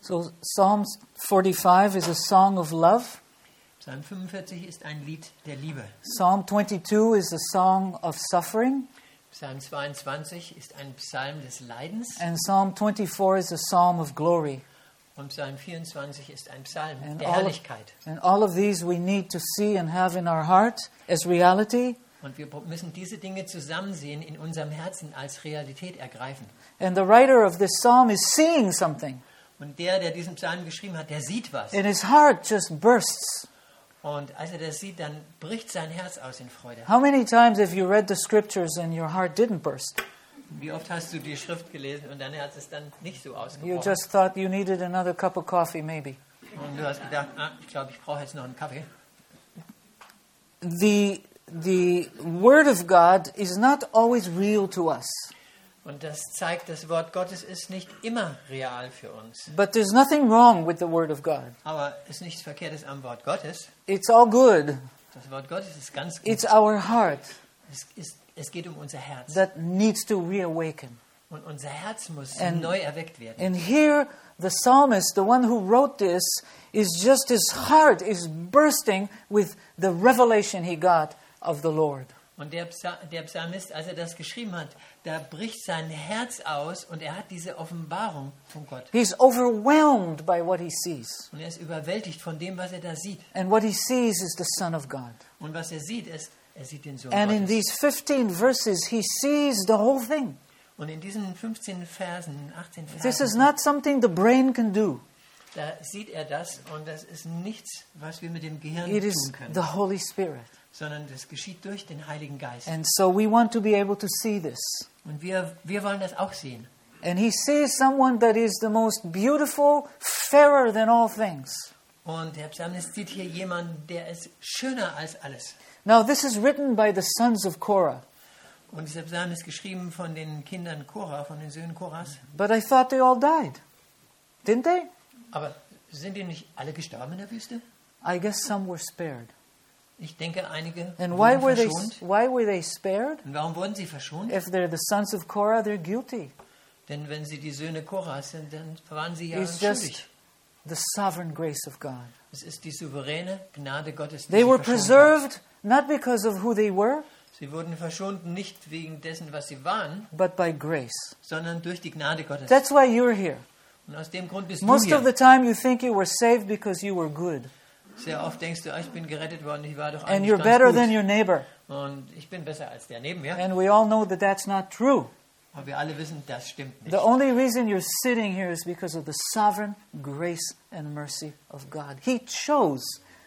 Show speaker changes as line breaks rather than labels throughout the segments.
So Psalm 45 is a song of love.
Psalm 45 ist ein Lied der Liebe.
Psalm 22 is a song of suffering.
Psalm 22 ist ein Psalm des Leidens.
And Psalm 24 is a psalm of glory.
Und Psalm 24 ist ein Psalm
And
der Herrlichkeit.
all of these we need to see and have in our heart as reality.
Und wir müssen diese Dinge zusammen sehen, in unserem Herzen als Realität ergreifen.
And the writer of this psalm is seeing something.
Und der diesen Psalm geschrieben hat, der sieht was.
And his heart just bursts.
Und als er das sieht, dann bricht sein Herz aus in Freude.
How many times have you read the scriptures and your heart didn't burst?
Wie oft hast du die Schrift gelesen und dein Herz ist dann nicht so
You
ausgebrochen?
just thought you needed another cup of coffee, maybe.
Und du hast gedacht, ich glaube, ich brauche jetzt noch einen Kaffee.
The Word of God is not always real to us.
Und das zeigt, das Wort Gottes ist nicht immer real für uns.
But there's nothing wrong with the Word of God.
Aber es ist nichts Verkehrtes am Wort Gottes.
It's all good.
Das Wort Gottes ist ganz gut.
It's our heart
Es geht um unser Herz.
that needs to reawaken.
Und unser Herz muss
And-
neu erweckt werden.
And here, the psalmist, the one who wrote this, is just his heart is bursting with the revelation he got of the Lord.
Und der Psalmist, als er das geschrieben hat, da bricht sein Herz aus und er hat diese Offenbarung von Gott.
He's overwhelmed by what he sees.
Und er ist überwältigt von dem, was er da sieht.
And what he sees is the Son of God.
Und was er sieht, ist, er sieht den Sohn
And in
Gottes.
these 15 verses, he sees the whole thing.
Und in diesen 15 Versen, 18
This is
Versen,
not something the brain can do.
da sieht er das und das ist nichts, was wir mit dem Gehirn
It is
tun können,
the Holy Spirit.
sondern das geschieht durch den Heiligen Geist.
And so we want to be able to see this.
Und wir wollen das auch sehen.
And he sees someone that is the most beautiful, fairer than all things.
Und der Psalmist sieht hier jemanden, der ist schöner als alles.
Now, this is written by the sons of Korah.
Und dieser Psalm ist geschrieben von den Kindern Korah, von den Söhnen Korahs.
But I thought they all died. Didn't they?
Aber sind die nicht alle gestorben in der Wüste?
I guess some were spared.
Ich denke, einige
And why
wurden
were
verschont.
they spared?
Und warum wurden sie verschont?
If they're the sons of Korah, they're guilty.
Denn wenn sie die Söhne Korahs sind, dann waren sie ja
It's
schuldig.
just the sovereign grace of God.
Es ist die souveräne Gnade Gottes, die
They
sie
were
verschont hat.
preserved not because of who they were,
Sie wurden verschont nicht wegen dessen, was sie waren,
but by grace.
sondern durch die Gnade Gottes.
That's why you're here.
Und aus dem Grund bist
Most
du
of the
hier.
time you think you were saved because you were good.
Sehr oft denkst du, ich bin gerettet worden, ich war doch
And
eigentlich
you're
ganz
better
gut.
than your neighbor.
Und ich bin besser als der neben mir.
And we all know that that's not true.
Aber wir alle wissen, das stimmt nicht.
The only reason you're sitting here is because of the sovereign grace and mercy of God. He chose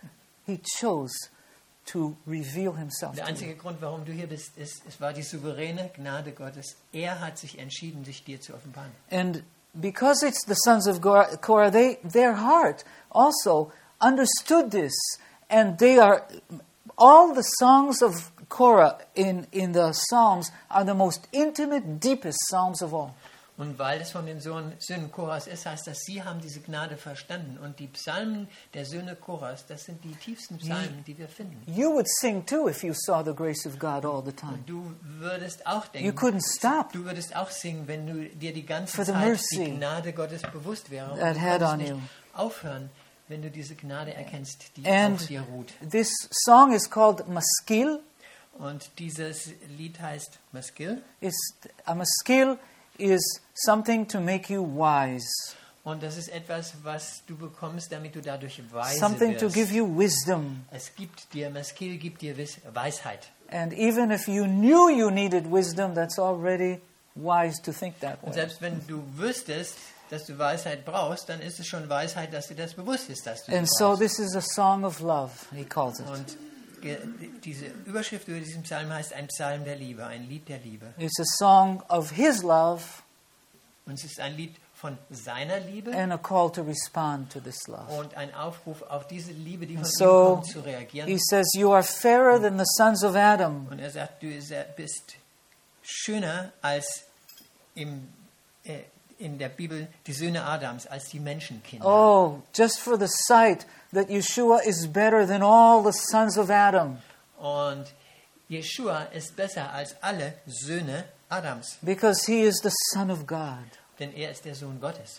to reveal himself
Der
to you.
einzige Grund, warum du hier bist, ist, es war die souveräne Gnade Gottes. Er hat sich entschieden, sich dir zu offenbaren.
And because it's the sons of Korah, their heart also understood this. And they are, all the songs of Korah in the Psalms are the most intimate, deepest Psalms of all.
Und weil es von den Söhnen Korahs ist, heißt das, sie haben diese Gnade verstanden. Und die Psalmen der Söhne Korahs, das sind die tiefsten Psalmen, die wir finden.
You would sing too if you saw the grace of God all the time.
Und du würdest auch denken,
You couldn't stop
du würdest auch singen, wenn du dir die ganze
For the
Zeit
mercy
die Gnade Gottes bewusst wäre. Und
that
du
had
konntest
on
nicht
you.
aufhören, wenn du diese Gnade erkennst, die
And
auf dir ruht.
this song is called Maskil.
Und dieses Lied heißt Maskil.
A maskil is something to make you wise.
Und das ist etwas, was du bekommst, damit du dadurch weise
Something to
wirst.
give you wisdom.
Es gibt dir, Maskil gibt dir Weisheit.
And even if you knew you needed wisdom, that's already wise to think that
Und
way.
selbst wenn du wüsstest, dass du Weisheit brauchst, dann ist es schon Weisheit, dass dir das bewusst ist, dass du
And
sie
so
brauchst.
this is a song of love, he calls it.
Und diese Überschrift über diesen Psalm heißt ein Psalm der Liebe, ein Lied der Liebe.
It's a song of his love
Und es ist ein Lied von seiner Liebe
and a call to respond to this love.
und ein Aufruf, auf diese Liebe, die von
And
ihm
so
kommt, zu reagieren.
he says, you are fairer than the sons of Adam.
Und er sagt, du bist schöner als in der Bibel die Söhne Adams, als die Menschenkinder.
Oh, just for the sight that Yeshua is better than all the sons of Adam.
Und Jeshua ist besser als alle Söhne Adams,
Because he is the Son of God.
denn er ist der Sohn Gottes.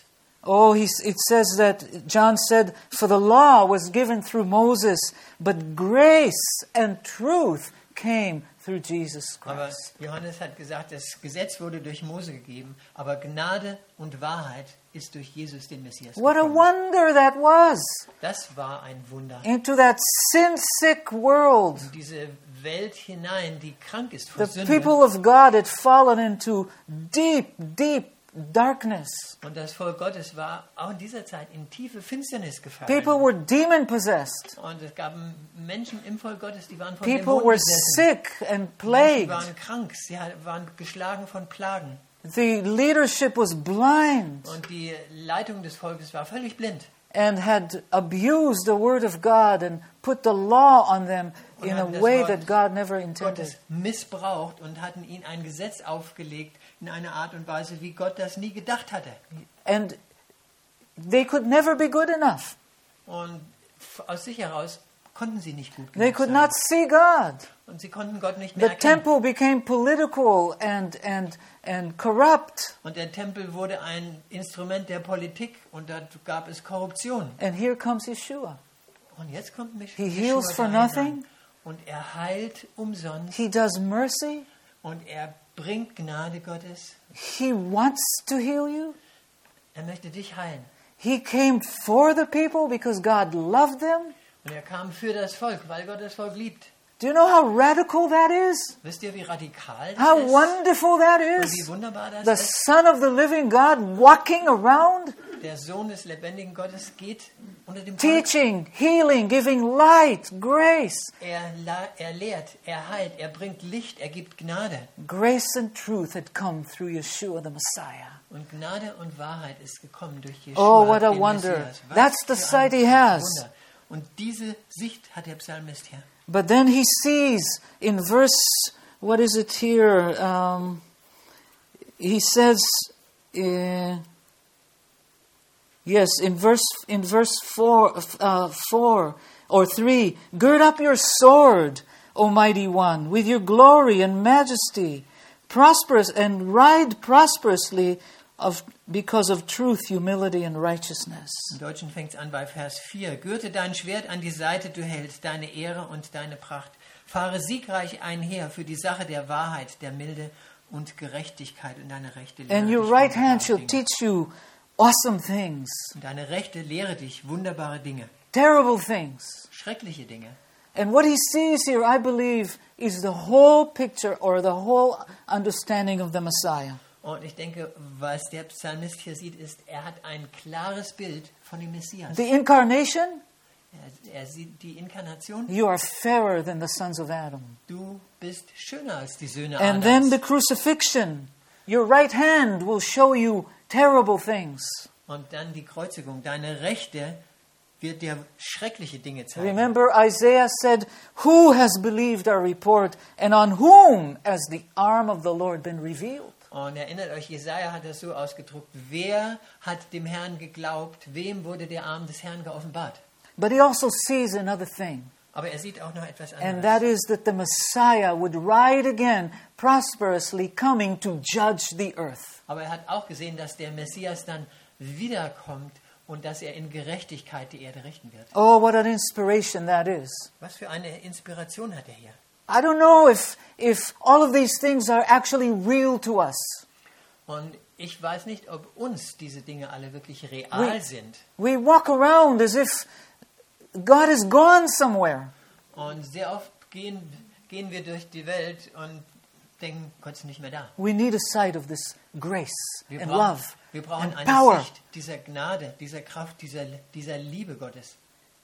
Oh, it says that John said, "For the law was given through Moses, but grace and truth came through Jesus
Aber
Christ."
Johannes hat gesagt, das Gesetz wurde durch Mose gegeben, aber Gnade und Wahrheit ist durch Jesus, den Messias,
What a
gekommen.
wonder that was!
Das war ein Wunder.
Into that sin-sick world.
In diese Welt hinein, die krank ist
The
vor Sünde.
people of God had fallen into deep, deep darkness.
Und das Volk Gottes war auch in dieser Zeit in tiefe Finsternis gefallen.
People were demon-possessed.
Und es gab Menschen im Volk Gottes, die waren von
People
Dämonen
were
besessen.
sick and
Menschen
plagued.
waren krank, sie waren geschlagen von Plagen.
The leadership was blind
Und die Leitung des Volkes war völlig blind.
and had abused the word of God and put the law on them in a
haben das
way
Wort
that God never intended.
Gottes missbraucht und hatten ihnen ein Gesetz aufgelegt in einer Art und Weise, wie Gott das nie gedacht hatte.
And they could never be good enough.
Und aus sich heraus konnten sie nicht gut
They
genug
could
sein.
not see God.
Und sie konnten Gott nicht
The
mehr erkennen.
temple became political and corrupt.
Und der Tempel wurde ein Instrument der Politik und da gab es Korruption.
And here comes Yeshua.
Und jetzt kommt mich
He heals for nothing.
und er heilt umsonst
He does mercy.
und er bringt Gnade Gottes.
He wants to heal you.
Er möchte dich heilen.
He came for the people because God loved them.
Und er kam für das Volk, weil Gott das Volk liebt.
Do you know how radical that is?
Wisst ihr, wie radikal
How
das ist?
wonderful that
Und wie
is?
wunderbar das
The
ist?
Son of the living God walking around,
Der Sohn des lebendigen Gottes geht unter dem Volk.
teaching, healing, giving light, grace.
Er lehrt, er heilt, er bringt Licht, er gibt Gnade.
Grace and truth had come through Yeshua the Messiah.
Und Gnade und Wahrheit ist gekommen durch Jeschua,
Oh, what a
den
wonder.
Messias. Was
That's the
für
sight
ein
he has.
Wunder. Und diese Sicht hat der Psalmist hier.
But then he sees in verse, what is it here? He says, yes, in verse 4 or 3, gird up your sword, O mighty one, with your glory and majesty, prosperous and ride prosperously because of truth, humility and righteousness.
Im Deutschen fängt es an bei Vers 4. Gürte dein Schwert an die Seite, du hältst deine Ehre und deine Pracht. Fahre siegreich einher für die Sache der Wahrheit, der Milde und Gerechtigkeit und deine Rechte lehre
And your
dich
right hand
wunderbare
shall
Dinge.
teach you awesome things,
Und deine Rechte lehre dich wunderbare Dinge,
terrible things.
schreckliche Dinge.
And what he sees here, I believe, is the whole picture or the whole understanding of the Messiah.
Und ich denke, was der Psalmist hier sieht, ist, er hat ein klares Bild von dem Messias.
The incarnation,
Er sieht die Inkarnation.
you are fairer than the sons of Adam.
Du bist schöner als die Söhne
And then the
Adams.
crucifixion, your right hand will show you terrible things.
Und dann die Kreuzigung. Deine Rechte wird dir schreckliche Dinge zeigen.
Remember, Isaiah said, "Who has believed our report, and on whom has the arm of the Lord been revealed?"
Und erinnert euch, Jesaja hat das so ausgedrückt. Wer hat dem Herrn geglaubt? Wem wurde der Arm des Herrn geoffenbart?
But he also sees another thing.
Aber er sieht auch noch etwas
And that
anderes.
is that the Messiah would ride again prosperously coming to judge the earth.
Aber er hat auch gesehen, dass der Messias dann wiederkommt und dass er in Gerechtigkeit die Erde richten wird.
Oh, what an inspiration that is.
Was für eine Inspiration hat er hier?
I don't know if all of these things are actually real to us.
Und ich weiß nicht, ob uns diese Dinge alle wirklich real sind.
We walk around as if God is gone somewhere.
Und sehr oft gehen wir durch die Welt und denken, Gott ist nicht mehr da.
We need a sight of this grace
Wir
and
brauchen,
love
wir brauchen
and
eine
power.
Sicht dieser Gnade, dieser Kraft, dieser Liebe Gottes.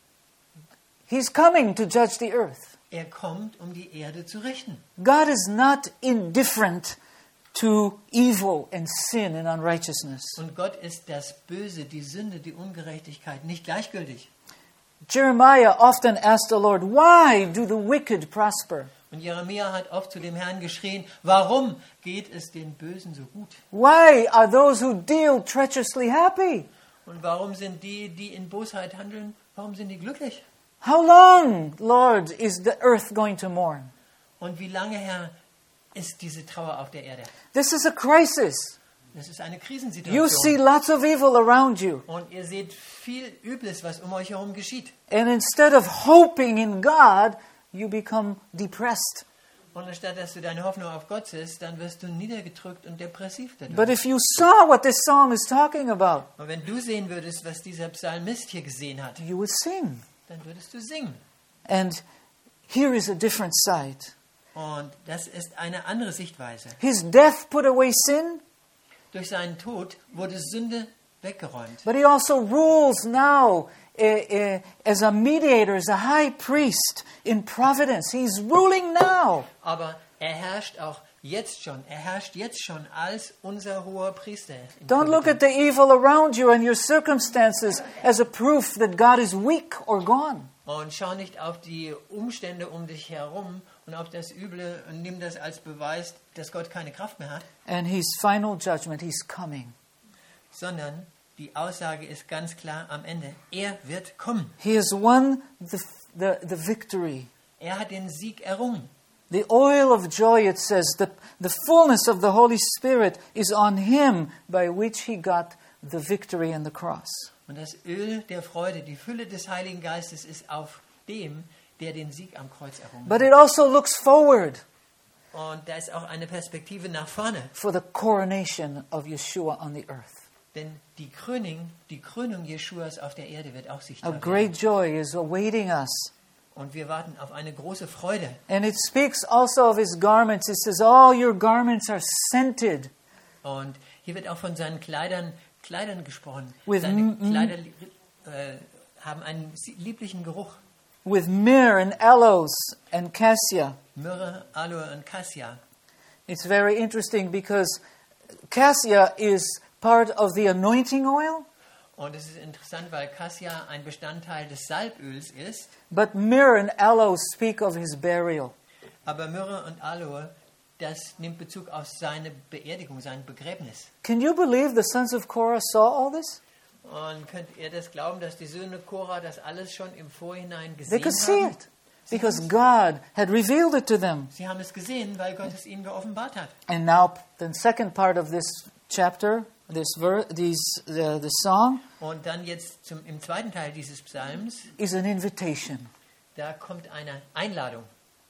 He's coming to judge the earth.
Er kommt, um die Erde zu richten.
God is not indifferent to evil and sin and unrighteousness.
Und Gott ist das Böse, die Sünde, die Ungerechtigkeit nicht gleichgültig.
Jeremiah often asked the Lord, "Why do the wicked prosper?
Und Jeremia hat oft zu dem Herrn geschrien, warum geht es den Bösen so gut?
Why are those who deal treacherously happy?
Und warum sind die, die in Bosheit handeln, warum sind die glücklich?
How long, Lord, is the earth going to mourn?"
Und wie lange, Herr, ist diese Trauer auf der Erde?
This is a crisis.
Das ist eine
You see
Krisensituation.
lots of evil around you.
Und ihr seht viel Übles, was um euch herum geschieht.
And instead of hoping in God, you become depressed.
Und anstatt dass du deine Hoffnung auf Gott setzt, dann wirst du niedergedrückt und depressiv dadurch.
But if you saw what this psalm is talking about,
Und wenn du sehen würdest, was dieser Psalmist hier gesehen hat,
you would sing.
dann würdest du singen.
And here is a different side.
Und das ist eine andere Sichtweise.
His death put away sin,
Durch seinen Tod wurde Sünde weggeräumt.
but he also rules now as a mediator, as a high priest in providence. He's ruling now.
Aber er herrscht auch jetzt schon. Er herrscht jetzt schon als unser hoher Priester. in
Don't look at
Providenz.
the evil around you and your circumstances as a proof that God is weak or gone.
Und schau nicht auf die Umstände um dich herum und auf das Üble und nimm das als Beweis, dass Gott keine Kraft mehr hat,
And his final judgment, he's coming.
sondern die Aussage ist ganz klar am Ende. Er wird kommen.
He has won the victory.
Er hat den Sieg errungen.
The oil of joy, it says, the fullness of the Holy Spirit is on him by which he got the victory in the cross.
Und das Öl der Freude, die Fülle des Heiligen Geistes ist auf dem, der den Sieg am Kreuz errungen
But
hat.
it also looks forward
Und da ist auch eine Perspektive nach vorne.
for the coronation of Yeshua on the earth.
Denn die Krönung Jeschuas auf der Erde wird auch
A
sichtbar werden.
great joy is awaiting us.
Und wir warten auf eine große Freude.
And it speaks also of his garments. It says, all your garments are scented
Und hier wird auch von seinen Kleidern gesprochen.
With
Seine Kleider haben einen lieblichen Geruch.
with myrrh and aloes and cassia.
Myrrhe, Aloe und Cassia.
It's very interesting because cassia is part of the anointing oil,
Und es ist interessant, weil Cassia ein Bestandteil des Salböls ist.
but myrrh and aloes speak of his burial.
Aber Myrrhe und Aloe, das nimmt Bezug auf seine Beerdigung, sein Begräbnis.
Can you believe the sons of Korah saw all this?
Und könnt ihr das glauben, dass die Söhne Korah das alles schon im Vorhinein
They
gesehen
could see
haben?
it because God had revealed it to them.
Sie haben es gesehen, weil Gott es ihnen geoffenbart hat.
And now the second part of this chapter, the song,
Und dann jetzt im zweiten Teil dieses Psalms,
is an invitation.
da kommt eine Einladung.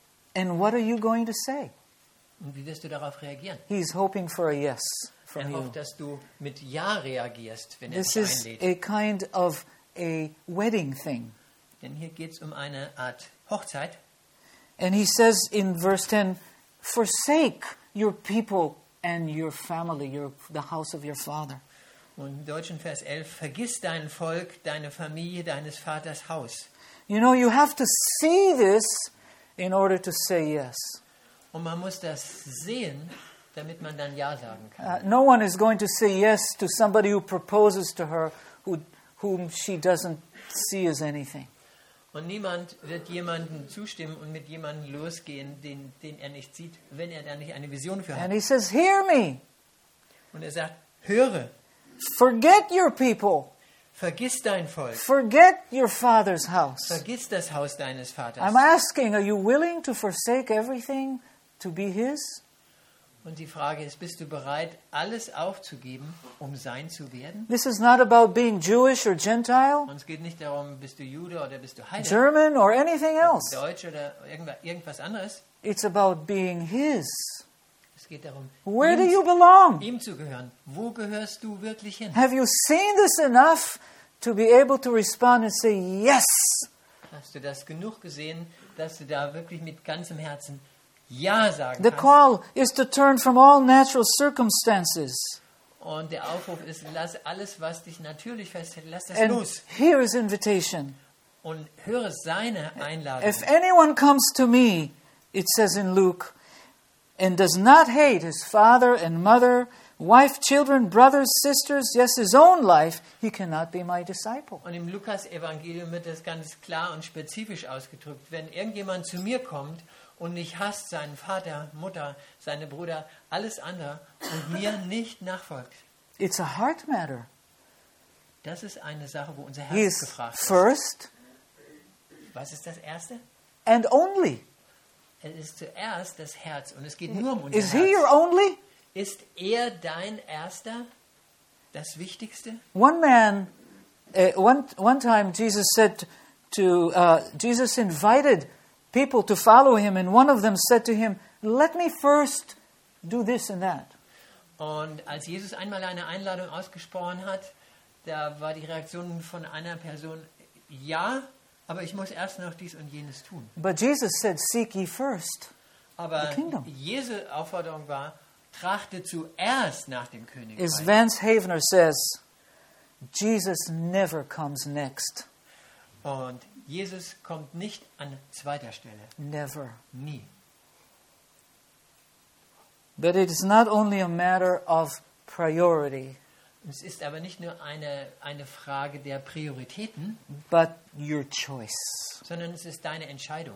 And what are you going to say?
Und wie wirst du darauf reagieren?
He's hoping for a yes
Er
from you.
hofft, dass du mit Ja reagierst, wenn er
This
dich
is
einlädt.
a kind of a wedding thing.
Denn hier geht es um eine Art Hochzeit.
And he says in verse 10, forsake your people and your family, the house of your father.
Und im deutschen Vers 11, vergiss dein Volk, deine Familie, deines Vaters Haus.
You know, you have to see this in order to say yes.
Und man muss das sehen, damit man dann Ja sagen kann.
No one is going to say yes to somebody who proposes to her whom she doesn't see as anything.
Und niemand wird jemandem zustimmen und mit jemandem losgehen, den er nicht sieht, wenn er da nicht eine Vision für
And
hat.
he says, hear me,
Und er sagt, höre,
forget your people,
vergiss dein Volk,
forget your father's house.
vergiss das Haus deines Vaters.
I'm asking, are you willing to forsake everything to be his?
Und die Frage ist, bist du bereit, alles aufzugeben, um sein zu werden?
This is not about being Jewish or Gentile,
Und es geht nicht darum, bist du Jude oder bist du Heide,
German or anything else.
Deutsch oder irgendwas anderes.
It's about being his.
Es geht darum,
Where do you belong?
ihm zu gehören. Wo gehörst du wirklich hin?
Have you seen this enough to be able to respond and say, yes?
Hast du das genug gesehen, dass du da wirklich mit ganzem Herzen Ja sagen
The
kannst?
call is to turn from all natural circumstances.
Und der Aufruf ist, lass alles, was dich natürlich festhält, lass das
And
los.
here is invitation.
Und höre seine Einladung.
If anyone comes to me, it says in Luke, and does not hate his father and mother, wife, children, brothers, sisters, yes, his own life, he cannot be my disciple.
Und im Lukas-Evangelium wird das ganz klar und spezifisch ausgedrückt. Wenn irgendjemand zu mir kommt und nicht hasst seinen Vater, Mutter, seine Brüder, alles andere und mir nicht nachfolgt,
It's a heart matter.
das ist eine Sache, wo unser
He
Herz
is
gefragt ist.
first
Was ist das Erste?
and only.
Es ist zuerst das Herz und es geht nur um unser
Is he your
Herz.
only?
Ist er dein Erster, das Wichtigste?
One man, one time Jesus said Jesus invited people to follow him, and one of them said to him, "Let me first do this and that."
Und als Jesus einmal eine Einladung ausgesprochen hat, da war die Reaktion von einer Person, ja, aber ich muss erst noch dies und jenes tun.
But Jesus said, "Seek ye first
Aber
the kingdom."
Jesu Aufforderung war, trachte zuerst nach dem
As
Königreich.
Vance Havner says, Jesus never comes next.
Und Jesus kommt nicht an zweiter Stelle.
Never.
Nie.
But it is not only a matter of priority,
Es ist aber nicht nur eine Frage der Prioritäten,
but your choice.
sondern es ist deine Entscheidung.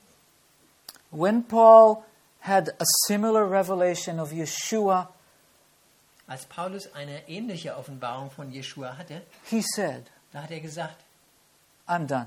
When Paul had a similar revelation of Yeshua,
Als Paulus eine ähnliche Offenbarung von Jeschua hatte,
he said,
da hat er gesagt,
"I'm done.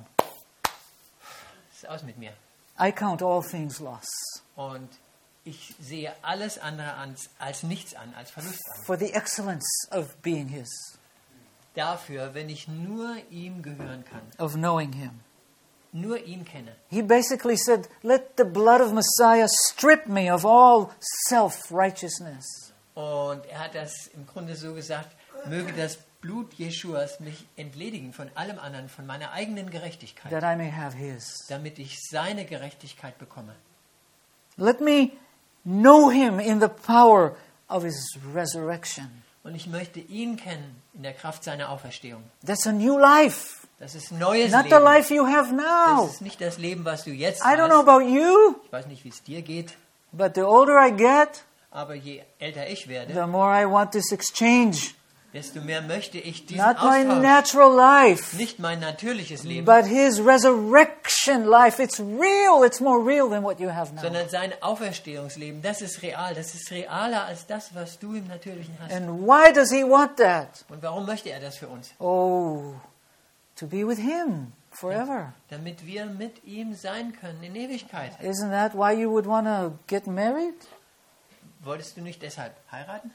es ist aus mit mir.
I count all things lost
Und ich sehe alles andere als nichts an, als Verlust an.
for the excellence of being his,
Dafür, wenn ich nur ihm gehören kann,
of knowing him."
nur ihn kenne.
He basically said, "Let the blood of Messiah strip me of all self-righteousness,
Und er hat das im Grunde so gesagt, möge das Blut Jeschuas mich entledigen von allem anderen, von meiner eigenen Gerechtigkeit,
that I may have his.
damit ich seine Gerechtigkeit bekomme.
Let me know him in the power of his resurrection."
Und ich möchte ihn kennen in der Kraft seiner Auferstehung.
That's a new life,
Das ist neues
not the
Leben.
life you have
Das
now.
ist nicht das Leben, was du jetzt
I don't know
hast.
about you,
Ich weiß nicht, wie es dir geht,
but the older I get,
aber je älter ich werde,
the more I want this exchange.
desto mehr möchte ich diesen
Not my
Austausch.
natural life,
Nicht mein natürliches Leben,
but his resurrection life. It's real. It's more real than what you have now.
sondern sein Auferstehungsleben. Das ist real. Das ist realer als das, was du im Natürlichen hast.
And why does he want that?
Und warum möchte er das für uns?
Oh, to be with him forever.
Damit wir mit ihm sein können in Ewigkeit.
Isn't that why you would want to get married?
Wolltest du nicht deshalb heiraten?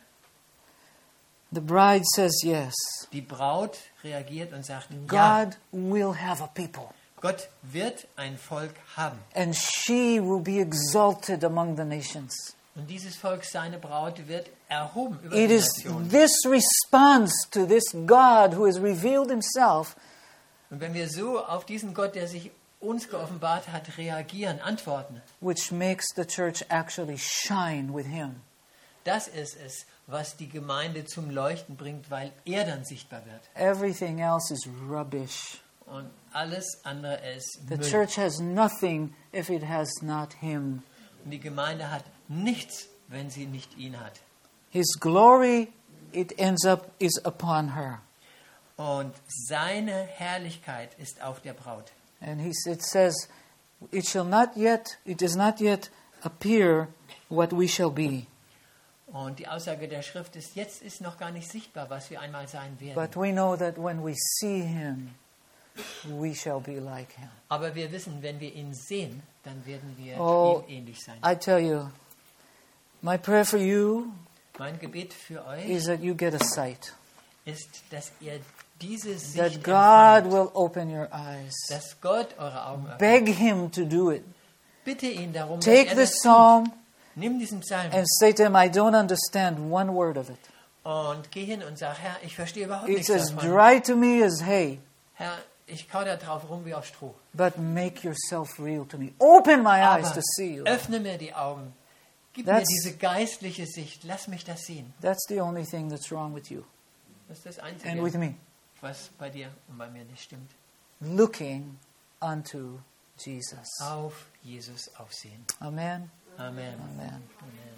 The bride says yes.
Die Braut reagiert und sagt, ja,
God will have a people,
Gott wird ein Volk haben.
and she will be exalted among the nations.
Und dieses Volk, seine Braut, wird erhoben über
It
die
is
Nationen.
this response to this God who has revealed himself
Und wenn wir so auf diesen Gott, der sich uns geoffenbart hat, reagieren, antworten,
which makes the church actually shine with him.
das ist es, was die Gemeinde zum Leuchten bringt, weil er dann sichtbar wird.
Everything else is rubbish.
Und alles andere ist
The
Müll.
church has nothing if it has not him.
Und die Gemeinde hat nichts, wenn sie nicht ihn hat.
His glory, it ends up, is upon her.
Und seine Herrlichkeit ist auf der Braut.
And it says, it does not yet appear what we shall be.
Und die Aussage der Schrift ist, jetzt ist noch gar nicht sichtbar, was wir einmal sein werden.
But we know that when we see him, we shall be like him.
Aber wir wissen, wenn wir ihn sehen, dann werden wir
Oh,
ihm ähnlich sein.
I tell you, my prayer for you
Mein Gebet für euch
is that you get a sight,
ist, dass ihr diese Sicht
that God
empfangt,
will open your eyes.
dass Gott eure Augen öffnet.
Beg him to do it.
Bitte ihn darum,
Take
dass er
this
das
psalm
tut. Nimm diesen Psalm
and say to him, I don't understand one word of it.
und geh hin und sag, Herr, ich verstehe überhaupt
It's
nichts
as
davon.
dry to me as hay,
Herr, ich kau da drauf rum wie auf Stroh.
but make yourself real to me. Open my eyes
Aber
to see you.
öffne mir die Augen. Gib mir
That's-
diese geistliche Sicht. Lass mich das sehen.
That's the only thing that's wrong with you
Das ist das
and
Einzige,
with me.
was bei dir und bei mir nicht stimmt.
Looking unto Jesus.
Auf Jesus aufsehen.
Amen.
Amen.
Amen.
Amen.